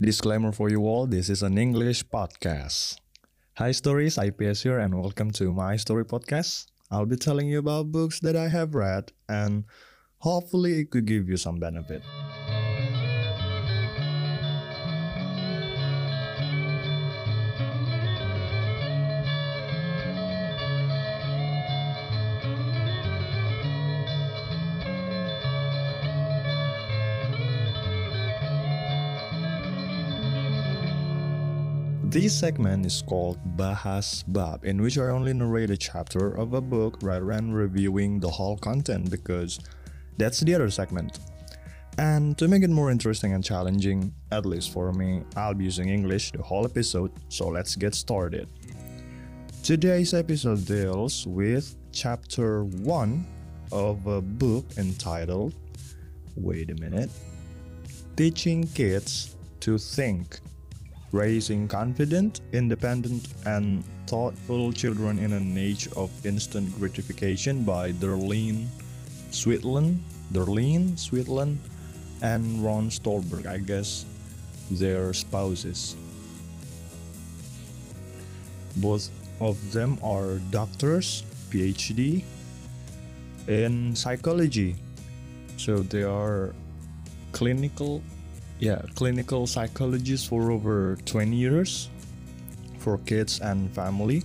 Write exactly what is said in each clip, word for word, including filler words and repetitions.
Disclaimer for you all, this is an English podcast. Hi stories, I P S here and welcome to my story podcast. I'll be telling you about books that I have read and hopefully it could give you some benefit. This segment is called Bahas Bab, in which I only narrate a chapter of a book rather than reviewing the whole content because that's the other segment. And to make it more interesting and challenging, at least for me, I'll be using English the whole episode, so let's get started. Today's episode deals with chapter one of a book entitled, wait a minute, Teaching Kids to Think. Raising confident, independent, and thoughtful children in an age of instant gratification by Darlene Sweetland, Darlene Sweetland, and Ron Stolberg, I guess their spouses. Both of them are doctors, P H D, in psychology. So they are clinical Yeah, clinical psychologist for over twenty years for kids and family.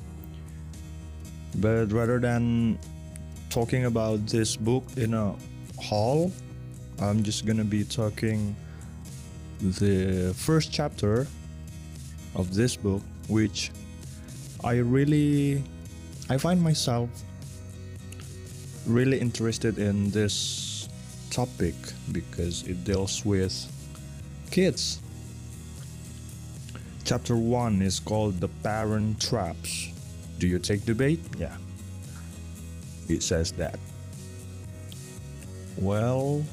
But rather than talking about this book in a whole, I'm just gonna be talking the first chapter of this book, which I really, I find myself really interested in this topic because it deals with kids. Chapter one is called The Parent Traps. Do you take the bait? Yeah. It says that. Well,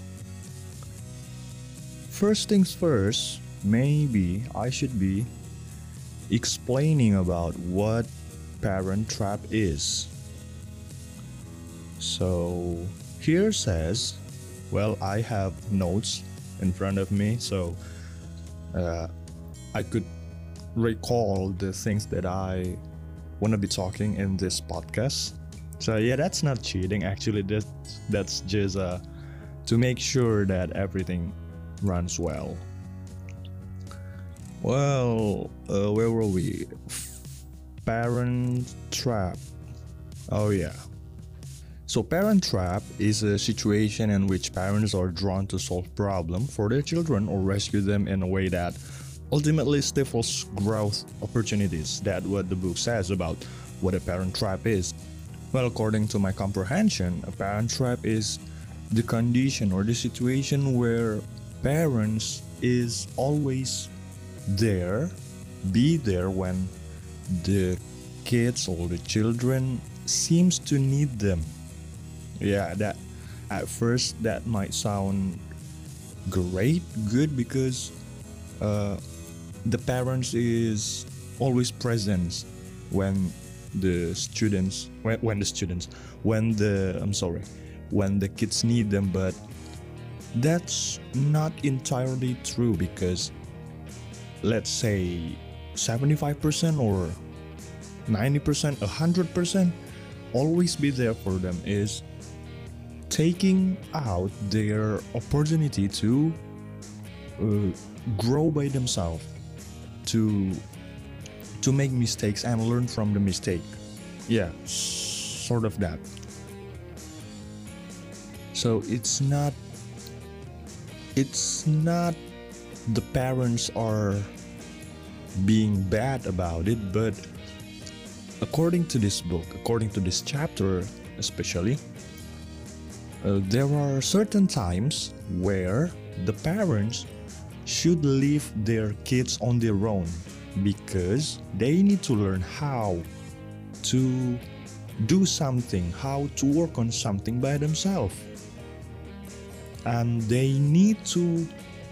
first things first, maybe I should be explaining about what parent trap is. So here says, well, I have notes in front of me, so uh, I could recall the things that I want to be talking in this podcast. So yeah, that's not cheating. Actually, that's that's just uh, to make sure that everything runs well. Well, uh, where were we? Parent trap. Oh yeah. So parent trap is a situation in which parents are drawn to solve problem for their children or rescue them in a way that ultimately stifles growth opportunities. That's what the book says about what a parent trap is. Well, according to my comprehension, a parent trap is the condition or the situation where parents is always there, be there when the kids or the children seems to need them. Yeah, that at first that might sound great, good because uh, the parents is always present when the students, when, when the students, when the, I'm sorry, when the kids need them, but that's not entirely true because let's say seventy-five percent or ninety percent, one hundred percent always be there for them is taking out their opportunity to uh, grow by themselves, to to make mistakes and learn from the mistake. Yeah, sort of that. So it's not it's not the parents are being bad about it, but according to this book, according to this chapter especially, Uh, there are certain times where the parents should leave their kids on their own because they need to learn how to do something, how to work on something by themselves. And they need to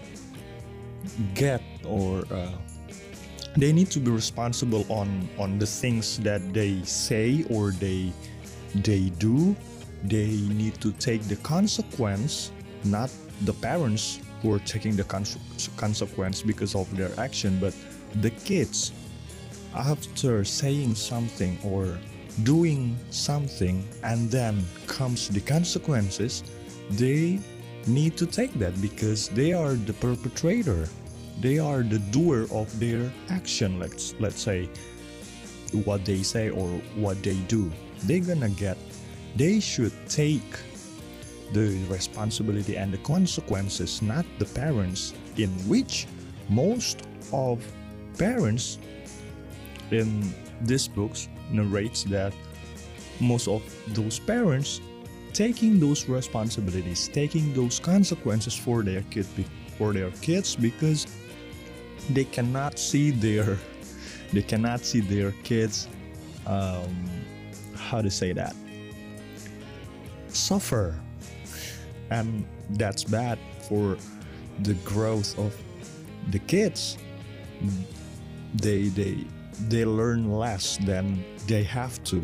get or uh, they need to be responsible on, on the things that they say or they they do. They need to take the consequence, not the parents who are taking the cons- consequence because of their action, but the kids, after saying something or doing something and then comes the consequences, they need to take that because they are the perpetrator, they are the doer of their action. Let's let's say what they say or what they do, they're gonna get, they should take the responsibility and the consequences, not the parents, in which most of parents in these books narrates that most of those parents taking those responsibilities, taking those consequences for their kid, for their kids, because they cannot see their, they cannot see their kids, um, how to say that, suffer, and that's bad for the growth of the kids. They they they learn less than they have to.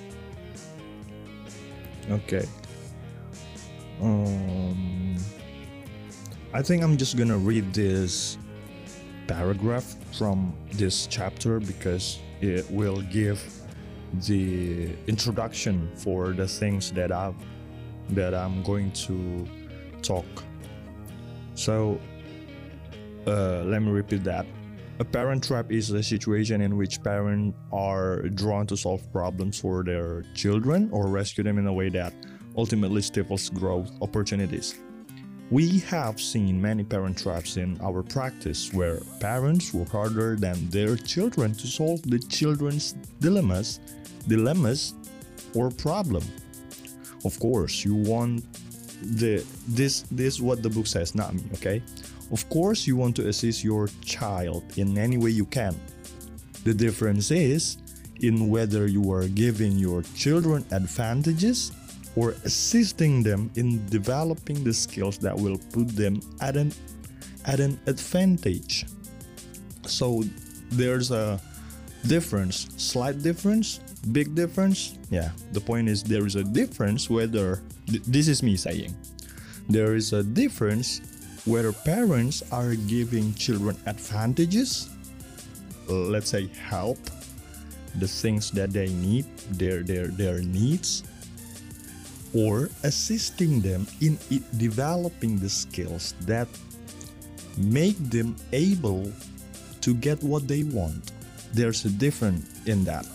Okay. Um, I think I'm just gonna read this paragraph from this chapter because it will give the introduction for the things that I've that I'm going to talk. So uh, let me repeat that. A parent trap is a situation in which parents are drawn to solve problems for their children or rescue them in a way that ultimately stifles growth opportunities. We have seen many parent traps in our practice where parents work harder than their children to solve the children's dilemmas, dilemmas or problem. Of course, you want the this this is what the book says, not me, okay? Of course, you want to assist your child in any way you can. The difference is in whether you are giving your children advantages or assisting them in developing the skills that will put them at an at an advantage. So there's a difference, slight difference, big difference. Yeah, the point is there is a difference whether, th- this is me saying, there is a difference whether parents are giving children advantages, let's say help, the things that they need, their their their needs, or assisting them in it developing the skills that make them able to get what they want. There's a difference in that.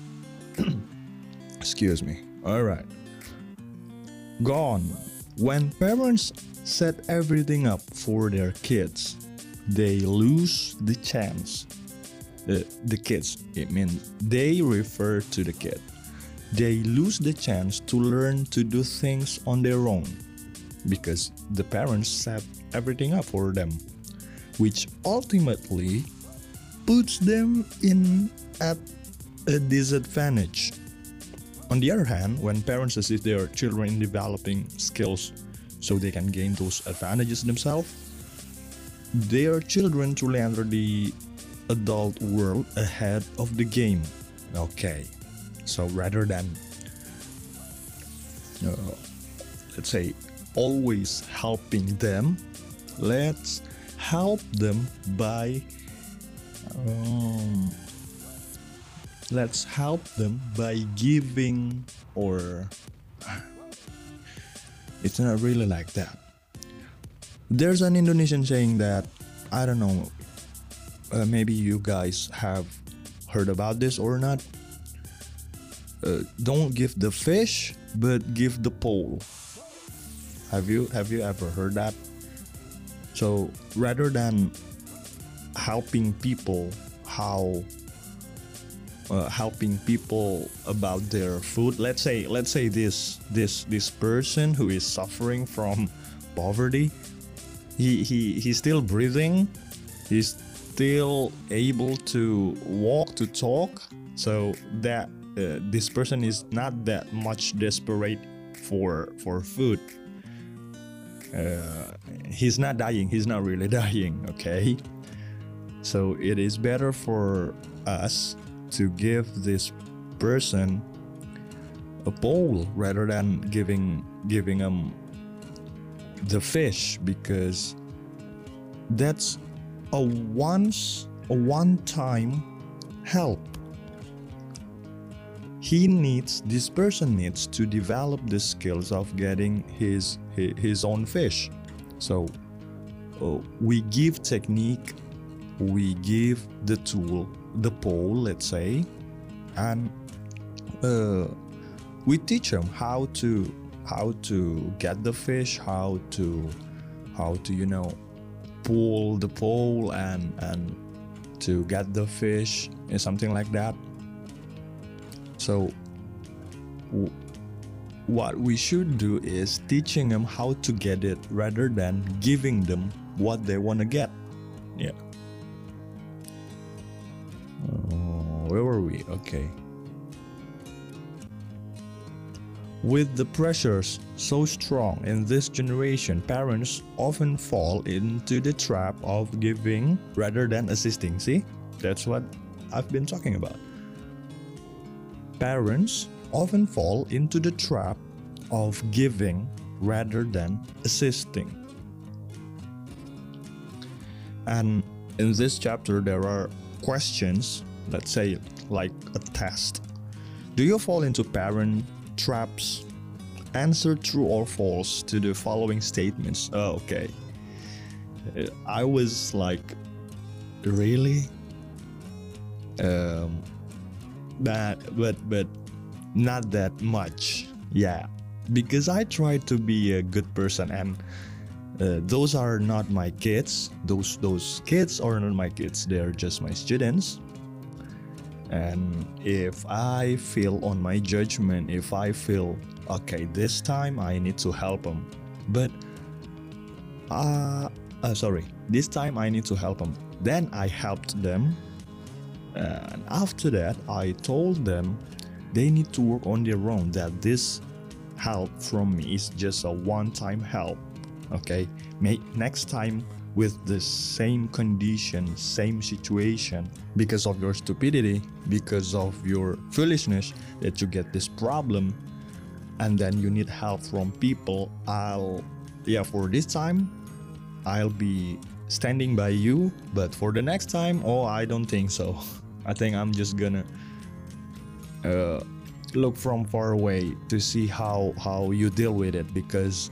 Excuse me. All right. Gone. When parents set everything up for their kids, they lose the chance. Uh, the kids, I mean, they refer to the kid. They lose the chance to learn to do things on their own because the parents set everything up for them, which ultimately puts them in at a disadvantage. On the other hand, when parents assist their children in developing skills so they can gain those advantages themselves, their children truly enter the adult world ahead of the game. Okay, so rather than, uh, let's say, always helping them, let's help them by um, let's help them by giving, or it's not really like that. There's an Indonesian saying that, I don't know, uh, maybe you guys have heard about this or not. Uh, don't give the fish, but give the pole. Have you have you ever heard that? So rather than helping people how uh, helping people about their food, let's say let's say this this this person who is suffering from poverty, he he he's still breathing, he's still able to walk, to talk, so that uh, this person is not that much desperate for for food. Uh, he's not dying, he's not really dying, okay? So it is better for us to give this person a bowl rather than giving giving him the fish, because That's a once, a one-time help. He needs, this person needs to develop the skills of getting his his, his own fish. So uh, we give technique, we give the tool, the pole, let's say, and uh, we teach him how to how to get the fish, how to how to you know pull the pole and and to get the fish and something like that. So w- what we should do is teaching them how to get it rather than giving them what they want to get. Yeah. Uh, where were we? Okay. With the pressures so strong in this generation, parents often fall into the trap of giving rather than assisting. See? That's what I've been talking about. Parents often fall into the trap of giving rather than assisting. And in this chapter, there are questions, let's say like a test. Do you fall into parent traps? Answer true or false to the following statements. Oh, okay. I was like, really? Um, but but but not that much. Yeah, because I try to be a good person, and uh, those are not my kids. Those those kids are not my kids. They're just my students. And if I feel on my judgment, if I feel okay, this time I need to help them, but uh, uh sorry, this time I need to help them. Then I helped them, and after that I told them they need to work on their own. That this help from me is just a one-time help. Okay, make next time with the same condition, same situation, because of your stupidity, because of your foolishness, that you get this problem, and then you need help from people. I'll, yeah, for this time, I'll be standing by you, but for the next time, oh, I don't think so. I think I'm just gonna uh, look from far away to see how how you deal with it, because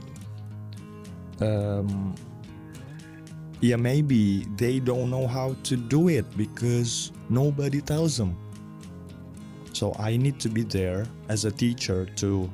um. Yeah, maybe they don't know how to do it because nobody tells them. So I need to be there as a teacher to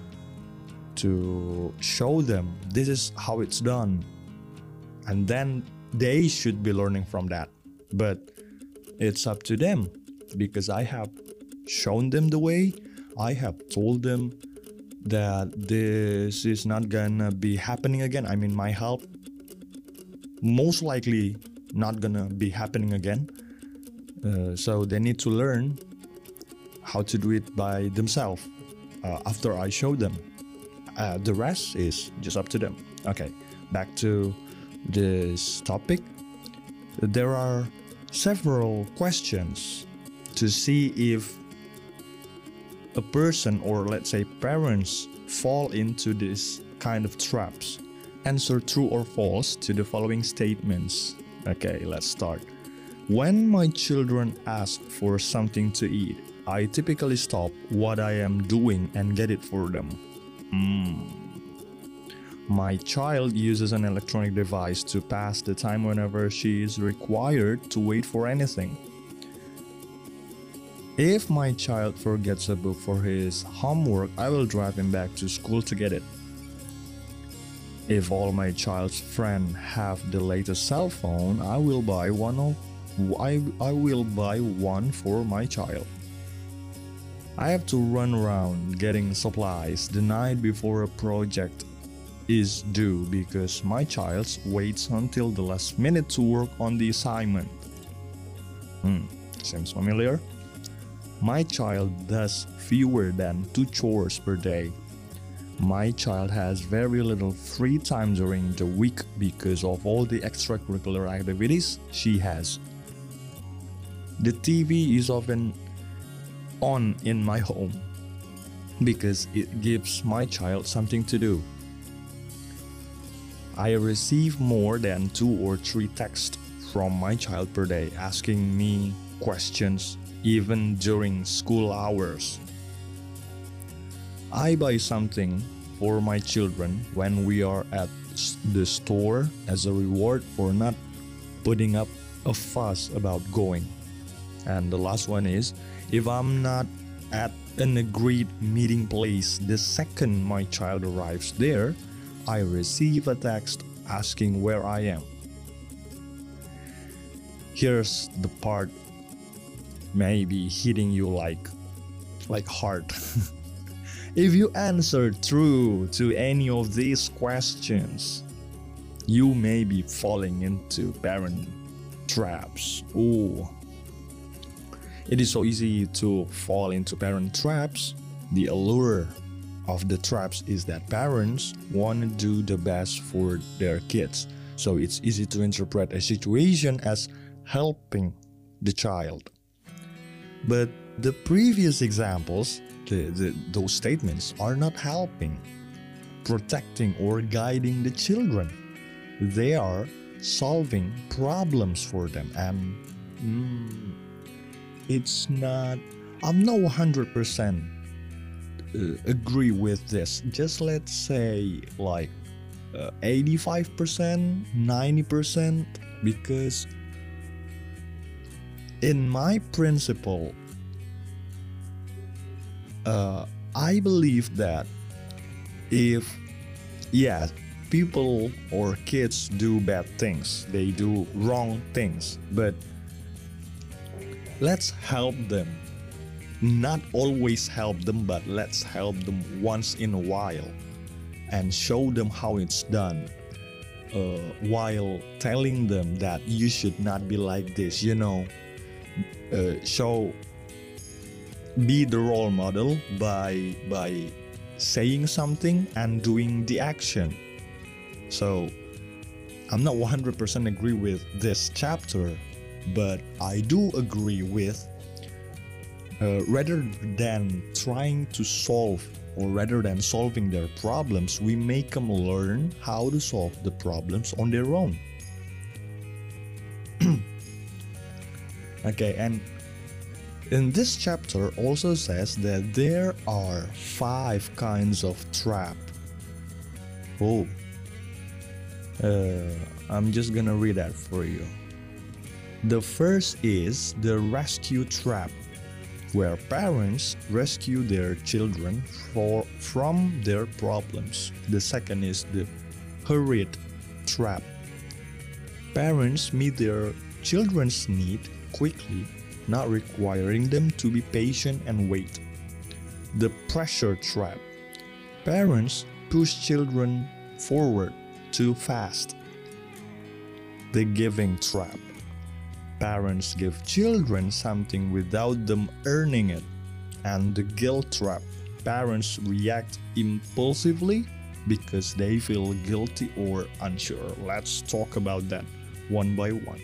to show them this is how it's done, and then they should be learning from that. But it's up to them, because I have shown them the way. I have told them that this is not gonna be happening again. I mean, my help most likely not gonna be happening again. Uh, so they need to learn how to do it by themselves uh, after I show them. Uh, the rest is just up to them. Okay, back to this topic. There are several questions to see if a person, or let's say parents, fall into this kind of traps. Answer true or false to the following statements. Okay, let's start. When my children ask for something to eat, I typically stop what I am doing and get it for them. Mm. My child uses an electronic device to pass the time whenever she is required to wait for anything. If my child forgets a book for his homework, I will drive him back to school to get it. If all my child's friends have the latest cell phone, I will buy one of I, I will buy one for my child. I have to run around getting supplies the night before a project is due because my child waits until the last minute to work on the assignment. Hmm, seems familiar. My child does fewer than two chores per day. My child has very little free time during the week because of all the extracurricular activities she has. The T V is often on in my home because it gives my child something to do. I receive more than two or three texts from my child per day asking me questions even during school hours. I buy something for my children when we are at the store as a reward for not putting up a fuss about going. And the last one is, if I'm not at an agreed meeting place the second my child arrives there, I receive a text asking where I am. Here's the part maybe hitting you like like hard. If you answer true to any of these questions, you may be falling into parent traps. Ooh. It is so easy to fall into parent traps. The allure of the traps is that parents want to do the best for their kids. So it's easy to interpret a situation as helping the child. But the previous examples, the, the, those statements are not helping, protecting, or guiding the children. They are solving problems for them, and mm, it's not, I'm not one hundred percent uh, agree with this. Just let's say like uh, eighty-five percent, ninety percent, because in my principle, uh, I believe that if, yeah, people or kids do bad things, they do wrong things, but let's help them. Not always help them, but let's help them once in a while and show them how it's done, uh, while telling them that you should not be like this, you know. Uh, show, be the role model by by saying something and doing the action. So I'm not one hundred percent agree with this chapter, but I do agree with uh, rather than trying to solve or rather than solving their problems, we make them learn how to solve the problems on their own. Okay, and in this chapter also says that there are five kinds of trap. Oh, uh, I'm just gonna read that for you. The first is the rescue trap, where parents rescue their children for, from their problems. The second is the hurried trap. Parents meet their children's need quickly, not requiring them to be patient and wait. The pressure trap. Parents push children forward too fast. The giving trap. Parents give children something without them earning it. And the guilt trap. Parents react impulsively because they feel guilty or unsure. Let's talk about that one by one.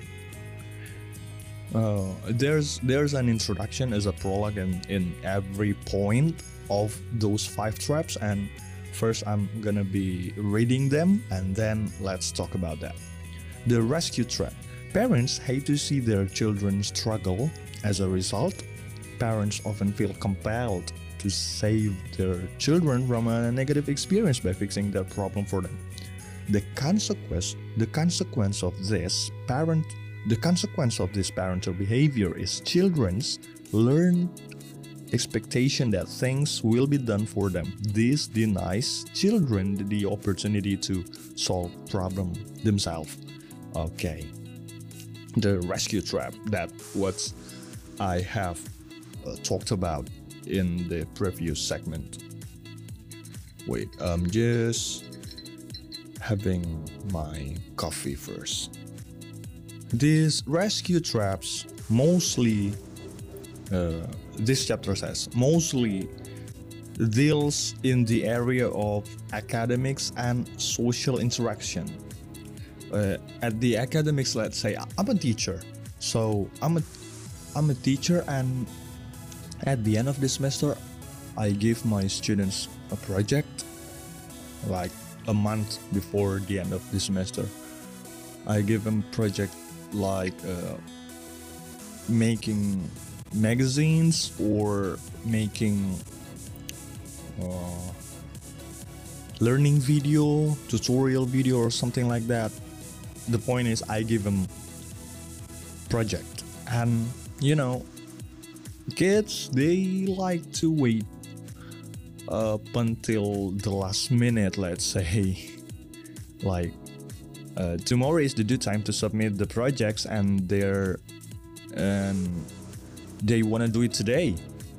Uh, there's there's an introduction as a prologue in, in every point of those five traps, and first I'm gonna be reading them and then let's talk about that. The rescue trap. Parents hate to see their children struggle. As a result, parents often feel compelled to save their children from a negative experience by fixing their problem for them. The consequence, the consequence of this parent The consequence of this parental behavior is children's learned expectation that things will be done for them. This denies children the opportunity to solve problem themselves. Okay, the rescue trap, that what I have uh, talked about in the previous segment. Wait, I'm just having my coffee first. These rescue traps mostly, uh, this chapter says, mostly deals in the area of academics and social interaction. Uh, at the academics, let's say I'm a teacher, so I'm a, I'm a teacher, and at the end of the semester, I give my students a project, like a month before the end of the semester. I give them project like uh, making magazines or making uh, learning video, tutorial video or something like that. The point is I give them project, and you know, kids, they like to wait up until the last minute, let's say. Like uh, tomorrow is the due time to submit the projects, and they're and they want to do it today,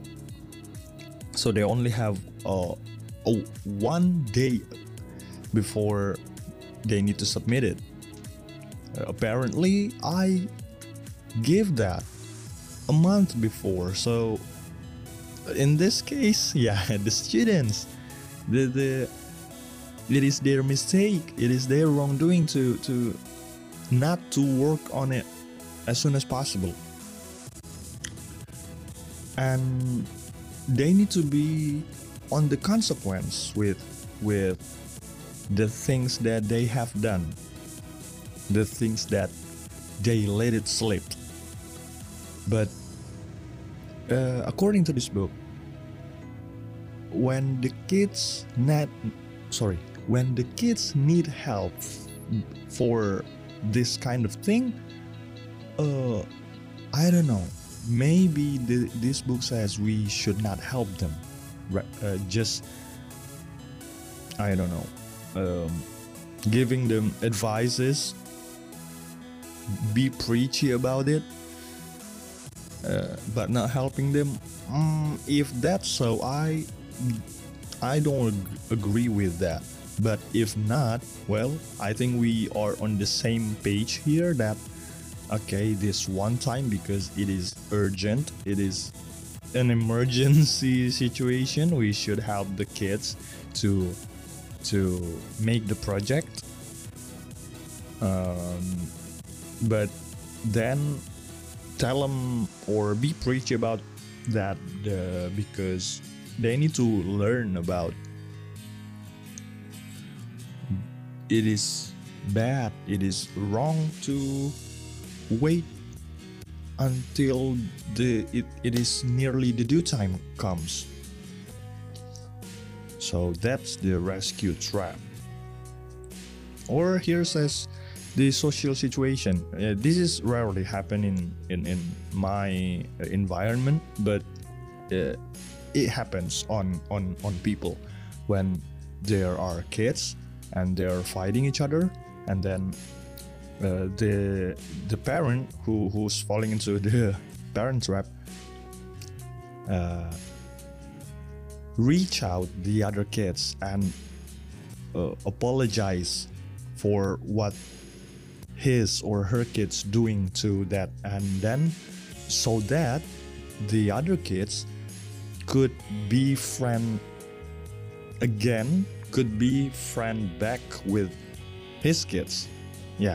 so they only have uh, oh, one day before they need to submit it. Uh, apparently I give that a month before. So in this case, yeah, the students, the the it is their mistake, it is their wrongdoing to to not to work on it as soon as possible, and they need to be on the consequence with with the things that they have done, the things that they let it slip. But uh, according to this book, when the kids need, sorry, when the kids need help for this kind of thing, uh, I don't know. Maybe the, this book says we should not help them. Uh, just, I don't know, um, giving them advices, be preachy about it, uh, but not helping them. Mm, if that's so, I I don't ag- agree with that. But if not, well, I think we are on the same page here that, okay, this one time, because it is urgent, it is an emergency situation, we should help the kids to to make the project. Um, but then tell them or be preachy about that, uh, because they need to learn about it is bad, it is wrong to wait until the it, it is nearly the due time comes. So that's the rescue trap. Or here says the social situation. Uh, this is rarely happening in, in, in my environment, but uh, it happens on, on, on people when there are kids and they're fighting each other, and then uh, the the parent who who's falling into the parent trap uh, reach out the other kids and uh, apologize for what his or her kids doing to that, and then so that the other kids could be friend again, could be friend back with his kids. Yeah.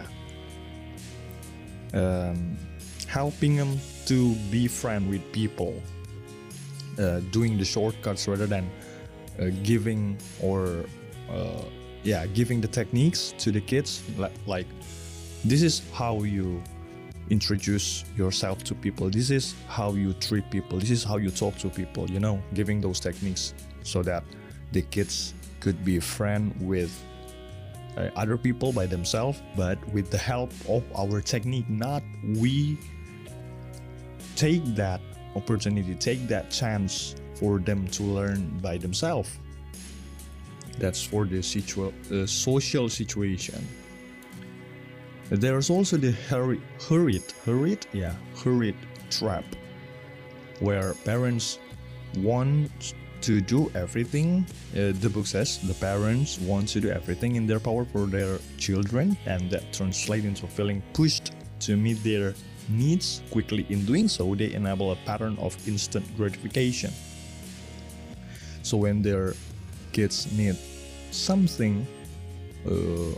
Um, helping them to be friend with people, uh, doing the shortcuts rather than uh, giving or uh, yeah, giving the techniques to the kids. Like, like this is how you introduce yourself to people. This is how you treat people. This is how you talk to people. You know, giving those techniques so that the kids could be a friend with uh, other people by themselves, but with the help of our technique. Not we take that opportunity, take that chance for them to learn by themselves. That's for the situa- uh, social situation. There's also the hurry, hurried, hurried, yeah, hurried trap, where parents want to do everything. Uh, the book says the parents want to do everything in their power for their children, and that translates into feeling pushed to meet their needs quickly. In doing so, they enable a pattern of instant gratification. So when their kids need something, uh,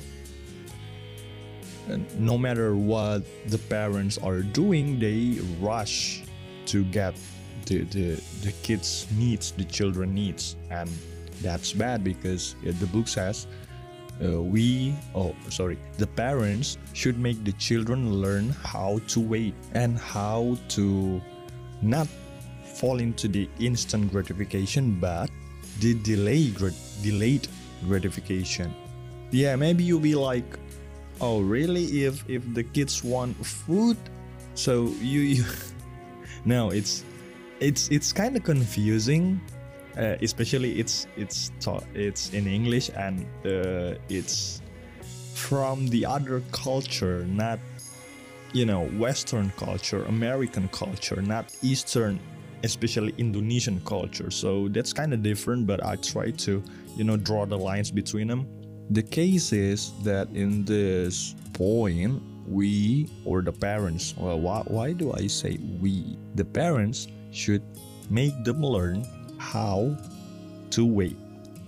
no matter what the parents are doing, they rush to get the, the, the kids' needs, the children needs. And that's bad, because the book says uh, we oh sorry the parents should make the children learn how to wait and how to not fall into the instant gratification but the delay delayed gratification. Yeah, maybe you'll be like, oh really, if if the kids want food, so you, you no, it's it's it's kind of confusing, uh, especially it's it's taught it's in English and uh, it's from the other culture, not, you know, Western culture, American culture, not Eastern, especially Indonesian culture. So that's kind of different, but I try to, you know, draw the lines between them. The case is that in this point, we or the parents, well, why, why do I say we? The parents should make them learn how to wait.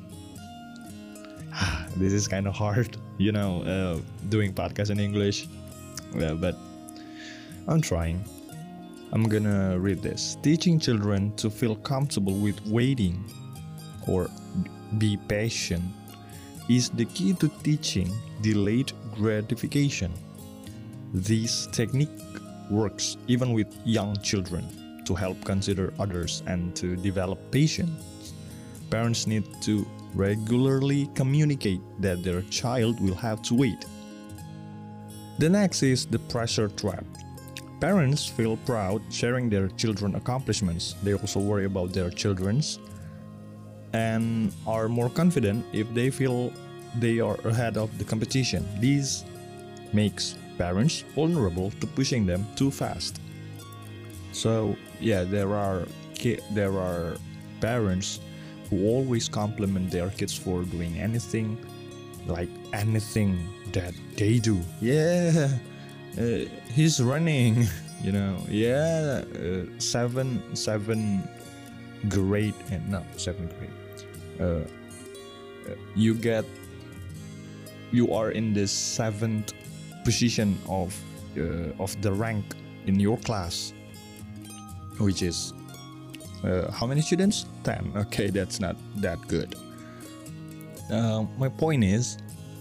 This is kind of hard, you know, uh, doing podcast in English, yeah, but I'm trying. I'm gonna read this. Teaching children to feel comfortable with waiting or be patient is the key to teaching delayed gratification. This technique works even with young children to help consider others and to develop patience. Parents need to regularly communicate that their child will have to wait. The next is the pressure trap. Parents feel proud sharing their children's accomplishments. They also worry about their children's and are more confident if they feel they are ahead of the competition. This makes parents vulnerable to pushing them too fast. So yeah, there are ki- there are parents who always compliment their kids for doing anything, like anything that they do. Yeah, uh, he's running, you know. Yeah, uh, seven seven grade and no seventh grade. Uh, you get you are in the seventh position of uh, of the rank in your class, which is uh, how many students? ten. Okay, that's not that good. Uh, my point is,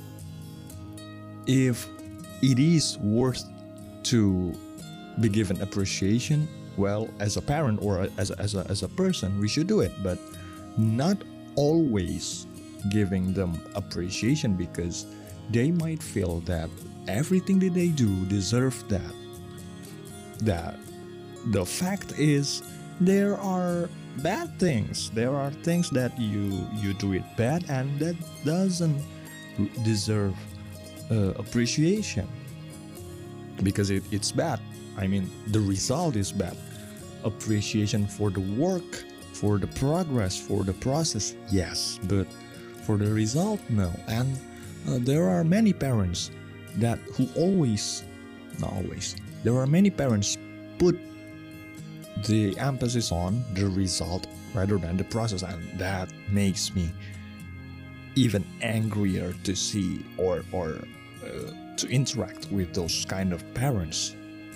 if it is worth to be given appreciation, well, as a parent or as a, as a, as a person, we should do it, but not always giving them appreciation because they might feel that everything that they do deserve that. That the fact is, there are bad things. There are things that you you do it bad and that doesn't deserve uh, appreciation because it, it's bad. I mean, the result is bad. Appreciation for the work, for the progress, for the process, yes, but for the result, no. And uh, there are many parents that who always, not always, there are many parents put the emphasis on the result rather than the process, and that makes me even angrier to see or or uh, to interact with those kind of parents.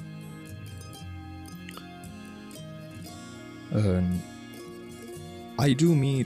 Um, I do meet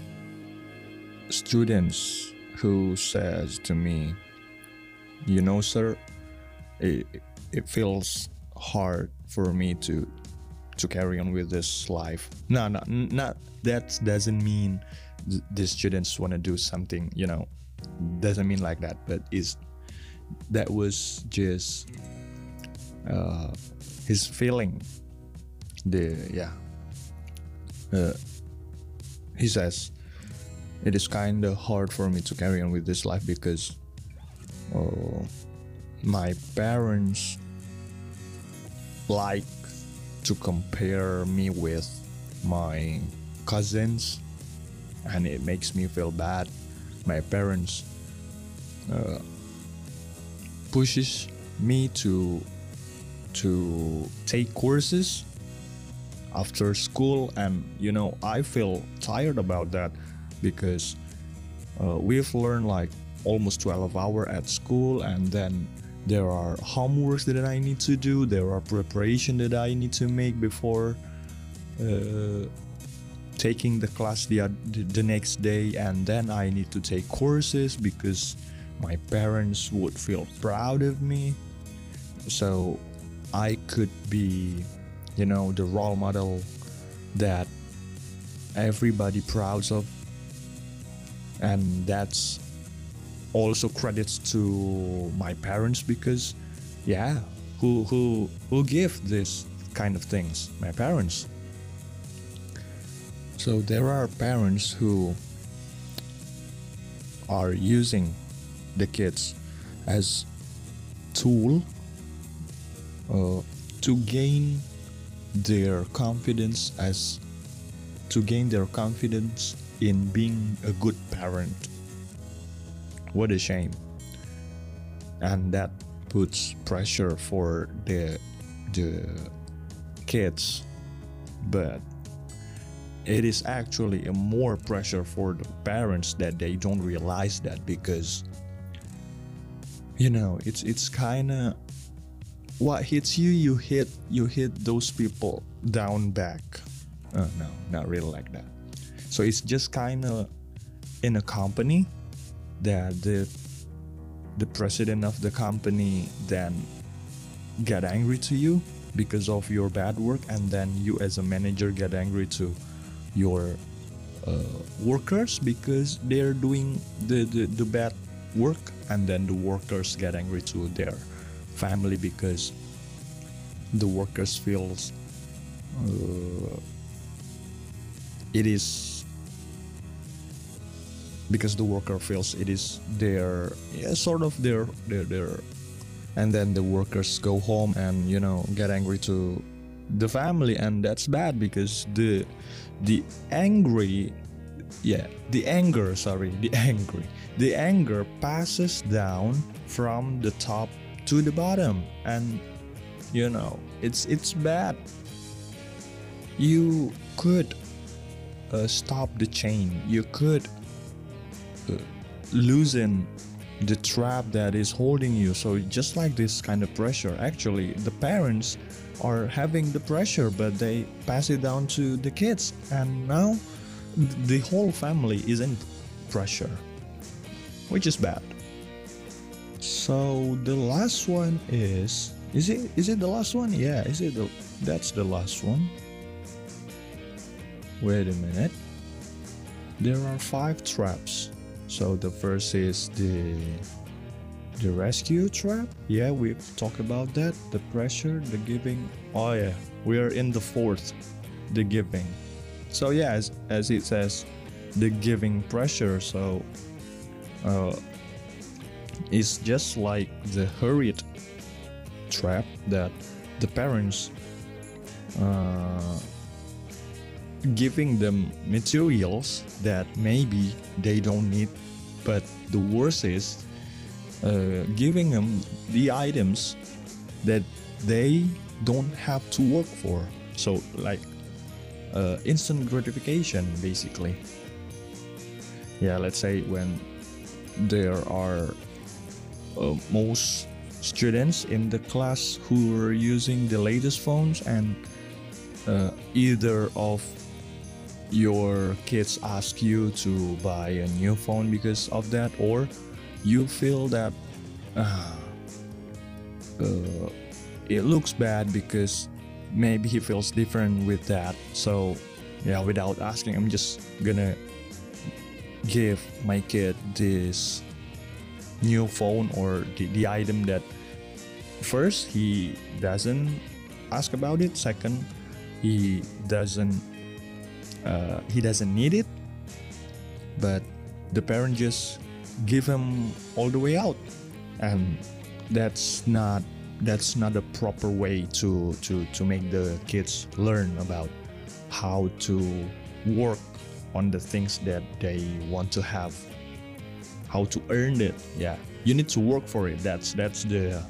students who says to me, you know, sir, it, it feels hard for me to to carry on with this life. No, no, not that doesn't mean th- the students want to do something, you know, doesn't mean like that, but is that was just uh, his feeling. The yeah. Uh, he says, it is kind of hard for me to carry on with this life because uh, my parents like to compare me with my cousins and it makes me feel bad. My parents uh, pushes me to to take courses after school, and you know, I feel tired about that because uh, we've learned like almost twelve hours at school, and then there are homeworks that I need to do, there are preparation that I need to make before uh, taking the class the, the next day, and then I need to take courses because my parents would feel proud of me. So I could be, you know, the role model that everybody proud of. And that's also credits to my parents, because yeah, who who who give this kind of things? My parents. So there are parents who are using the kids as tool uh, to gain their confidence as to gain their confidence in being a good parent. What a shame. And that puts pressure for the the kids, but it is actually a more pressure for the parents that they don't realize that, because you know it's it's kind of what hits you you hit you hit those people down back. Uh, no, not really like that. So it's just kind of in a company that the the president of the company then get angry to you because of your bad work, and then you as a manager get angry to your uh, workers because they're doing the, the, the bad work, and then the workers get angry to their family because the workers feels uh, it is because the worker feels it is their yeah, sort of their their their and then the workers go home and you know get angry to the family, and that's bad because the the angry yeah the anger sorry the angry the anger passes down from the top to the bottom, and you know it's it's bad. You could uh, stop the chain, you could uh, loosen the trap that is holding you. So just like this kind of pressure, actually the parents are having the pressure, but they pass it down to the kids, and now the whole family is in pressure, which is bad. So the last one is is it is it the last one? Yeah, is it the, that's the last one. Wait a minute, there are five traps. So the first is the the rescue trap. Yeah, we've talked about that. The pressure, the giving. Oh yeah, we are in the fourth, the giving. So yeah, as, as it says, the giving pressure. So uh, it's just like the hurried trap that the parents uh, giving them materials that maybe they don't need, but the worst is uh, giving them the items that they don't have to work for. So like uh, instant gratification basically. Yeah, let's say when there are uh, most students in the class who are using the latest phones, and uh, either of your kids ask you to buy a new phone because of that, or you feel that uh, uh, it looks bad because maybe he feels different with that. So yeah, without asking, I'm just gonna give my kid this new phone or the, the item that first he doesn't ask about it, second he doesn't uh, he doesn't need it, but the parent just give him all the way out, and that's not that's not a proper way to to to make the kids learn about how to work on the things that they want to have, how to earn it. Yeah, you need to work for it. That's that's the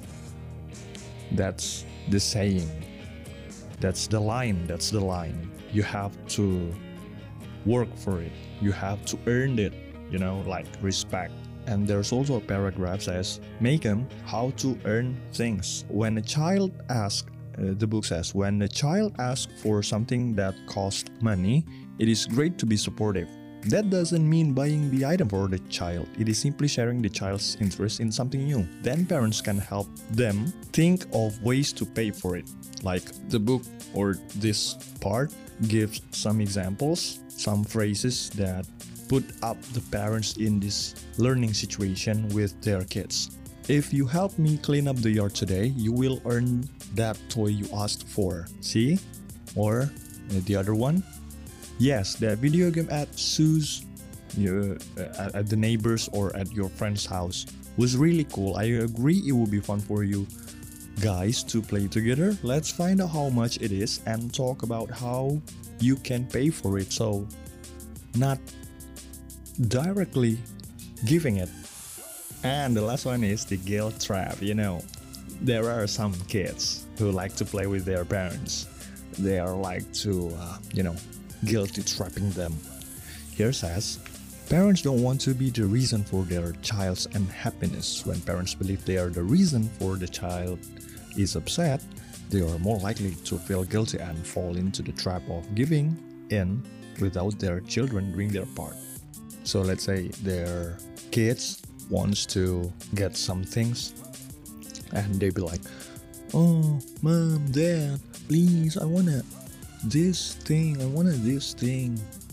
that's the saying, that's the line that's the line you have to work for it, you have to earn it, you know, like respect. And there's also a paragraph says, make them how to earn things. When a child asks uh, the book says, when a child asks for something that costs money, it is great to be supportive. That doesn't mean buying the item for the child. It is simply sharing the child's interest in something new. Then parents can help them think of ways to pay for it. Like the book or this part gives some examples, some phrases that put up the parents in this learning situation with their kids. If you help me clean up the yard today, you will earn that toy you asked for. See? Or uh, the other one. Yes, that video game at Sue's, uh, at, at the neighbors or at your friend's house was really cool. I agree it would be fun for you guys to play together. Let's find out how much it is and talk about how you can pay for it. So, not directly giving it. And the last one is the guilt trap. You know, there are some kids who like to play with their parents. They are like to, uh, you know, guilty trapping them. Here says, parents don't want to be the reason for their child's unhappiness. When parents believe they are the reason for the child is upset, they are more likely to feel guilty and fall into the trap of giving in without their children doing their part. So let's say their kids wants to get some things and they be like, oh, mom, dad, please, I wanna this thing, I wanted this thing.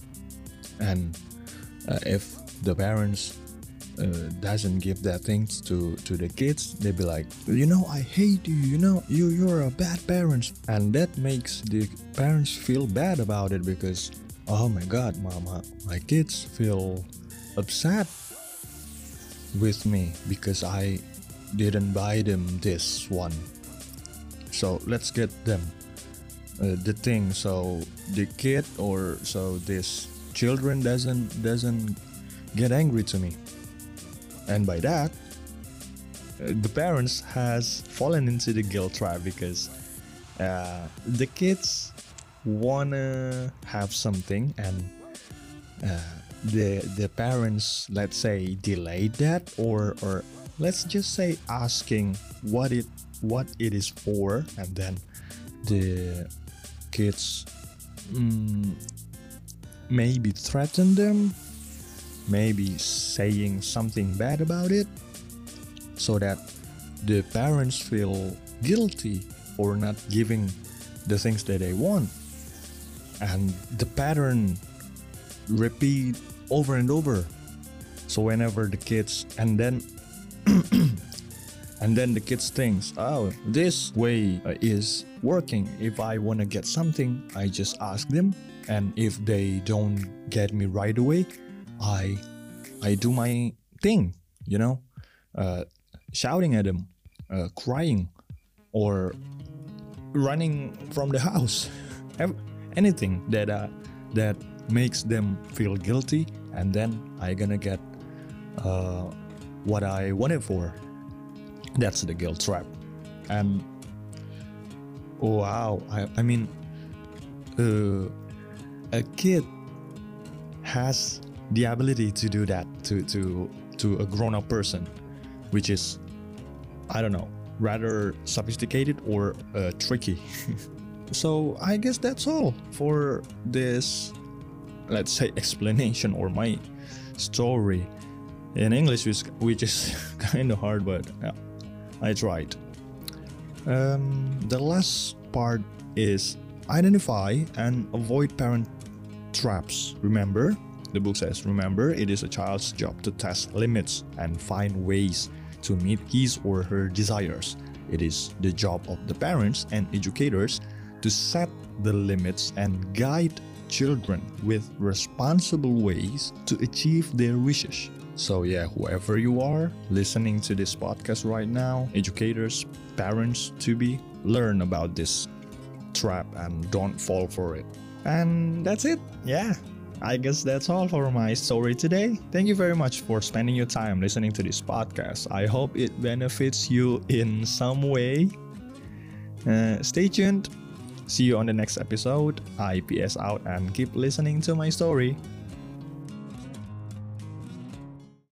And uh, if the parents uh, doesn't give that things to, to the kids, they be like, you know, I hate you, you know, you, you're a bad parent. And that makes the parents feel bad about it because, oh my god, mama, my kids feel upset with me because I didn't buy them this one. So let's get them Uh, the thing so the kid or so this children doesn't doesn't get angry to me, and by that uh, the parents has fallen into the guilt trap because uh, the kids wanna have something and uh, the the parents, let's say, delayed that or or let's just say asking what it what it is for, and then the kids mm, maybe threaten them, maybe saying something bad about it, so that the parents feel guilty for not giving the things that they want, and the pattern repeat over and over. So whenever the kids and then and then the kids thinks, oh, this way uh, is working. If I want to get something, I just ask them, and if they don't get me right away, I I do my thing, you know, uh, shouting at them, uh, crying, or running from the house, anything that uh, that makes them feel guilty, and then I gonna get uh, what I wanted for. That's the guilt trap. And wow, I, I mean, uh, a kid has the ability to do that to to to a grown-up person, which is, I don't know, rather sophisticated or uh, tricky. So I guess that's all for this, let's say, explanation or my story in English, which, which is kind of hard, but yeah, I tried. Um, the last part is identify and avoid parent traps. Remember, the book says, remember, it is a child's job to test limits and find ways to meet his or her desires. It is the job of the parents and educators to set the limits and guide children with responsible ways to achieve their wishes. So yeah, whoever you are listening to this podcast right now, educators, parents to be, learn about this trap and don't fall for it. And that's it. Yeah, I guess that's all for my story today. Thank you very much for spending your time listening to this podcast. I hope it benefits you in some way. Uh, stay tuned. See you on the next episode. I P S out and keep listening to my story.